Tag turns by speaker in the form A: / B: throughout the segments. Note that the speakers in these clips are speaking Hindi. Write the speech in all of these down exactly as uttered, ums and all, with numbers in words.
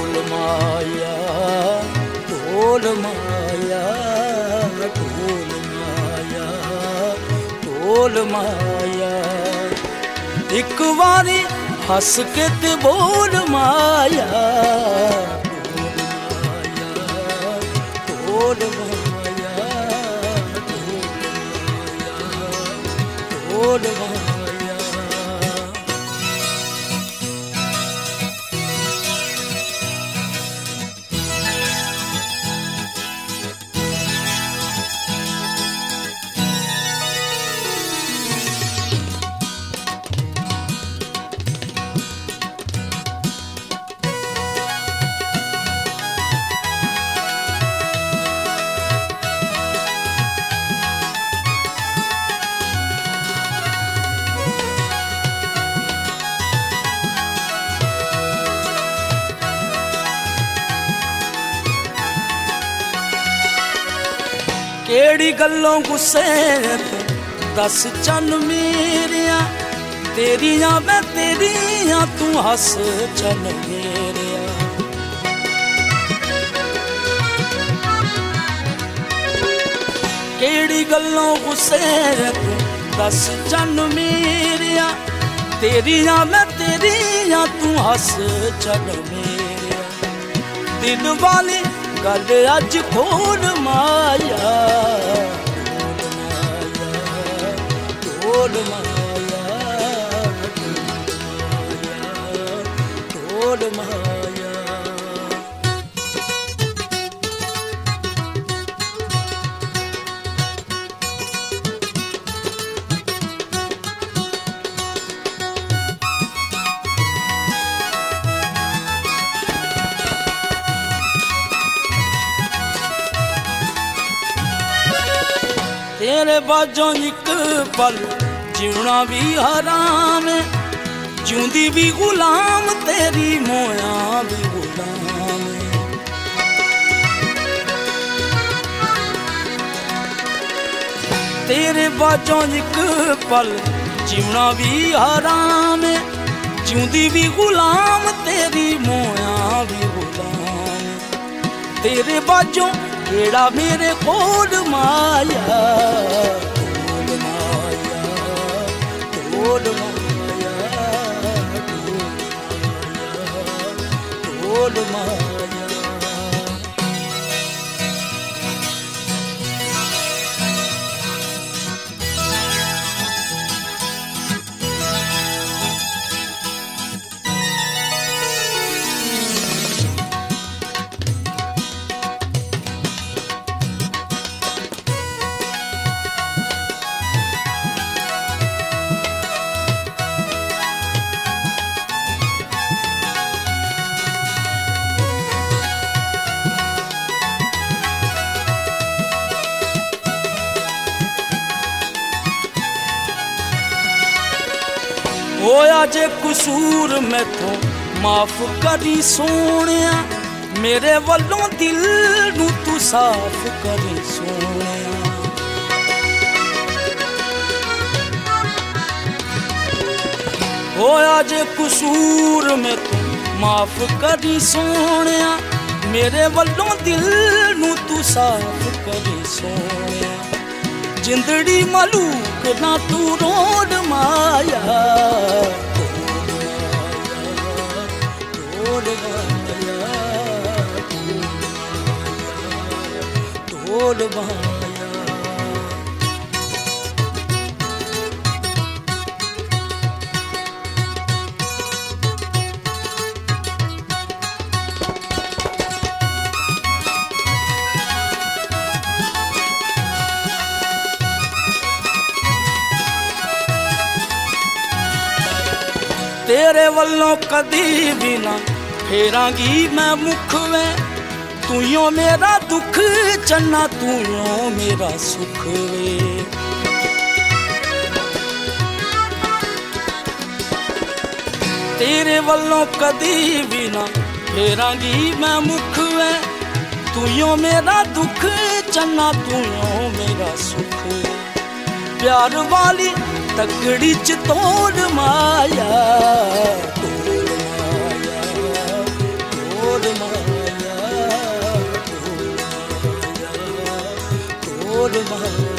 A: ढोल माया ढोल माया ढोल माया ढोल माया एक बारी हस के ते बोल माया ढोल माया ढोल माया। केड़ी गल्लों गुस्से दस चन मेरिया तेरिया मैं तेरिया तू हस चन मेरिया। केड़ी गल्लों गुस्से दस चन मेरिया तेरिया मैं तेरिया तू हस चन मेरिया। दिल वाली गल अज खोल माया ढोल माया ढोल माया। तेरे बाजों एक पल जीना भी हराम है जिउंदी भी गुलाम तेरी मोया भी गुलाम है। तेरे बाजों एक पल जीना भी हराम है जिउंदी भी गुलाम तेरी मोया भी गुलाम है। तेरे बाजों केड़ा मेरे कोल माया ढोल माया ढोल माया ढोल माया। होया जे कसूर मैथों माफ करी सोनिया मेरे वल्लों दिल नू तू साफ करी सोनिया। होया जे कसूर मैथों माफ करी सोनिया मेरे वल्लों दिल नू तू साफ करी सोनिया। जिंदड़ी मलूक ना तू रोड माया ढोल माया ढोल माया। तेरे वल्लों कदी भी ना फेरांगी मैं मुख में तू यो मेरा दुख चन्ना तू यो मेरा सुख वे। तेरे वल्लों कदी भी ना फेरांगी मैं मुख में तू यो मेरा दुख चन्ना तू यो मेरा सुख। प्यार वाली तकड़ी च तोड़ माया ढोल माया ढोल ढोल माया ढोल माया ढोल माया।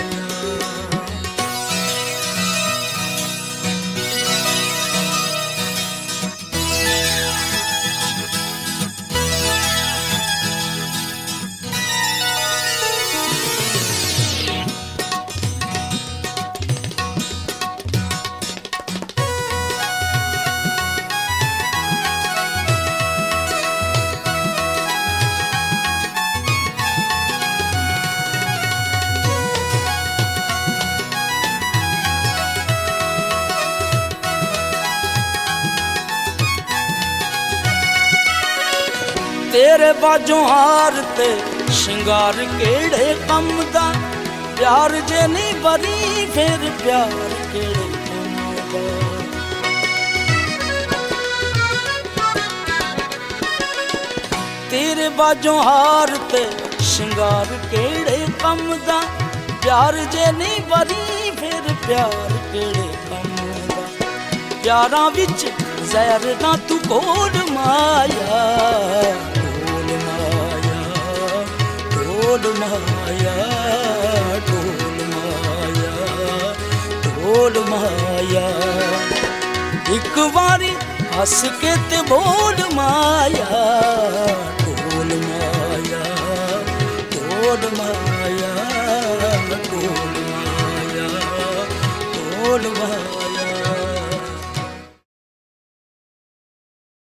A: तेरे बाजों हार ते शिंगार केड़े कम दा, प्यार जे नहीं बरी फिर प्यार केड़े कम दा। तेरे बाजों हार ते शिंगार केड़े कम दा, प्यार जे नहीं बरी फिर प्यार केड़े कम दा। प्यारां विच जहर ना तू घोल माया ढोल माया ढोल माया ढोल माया। एक बारी हंस के ते बोल माया ढोल माया ढोल माया।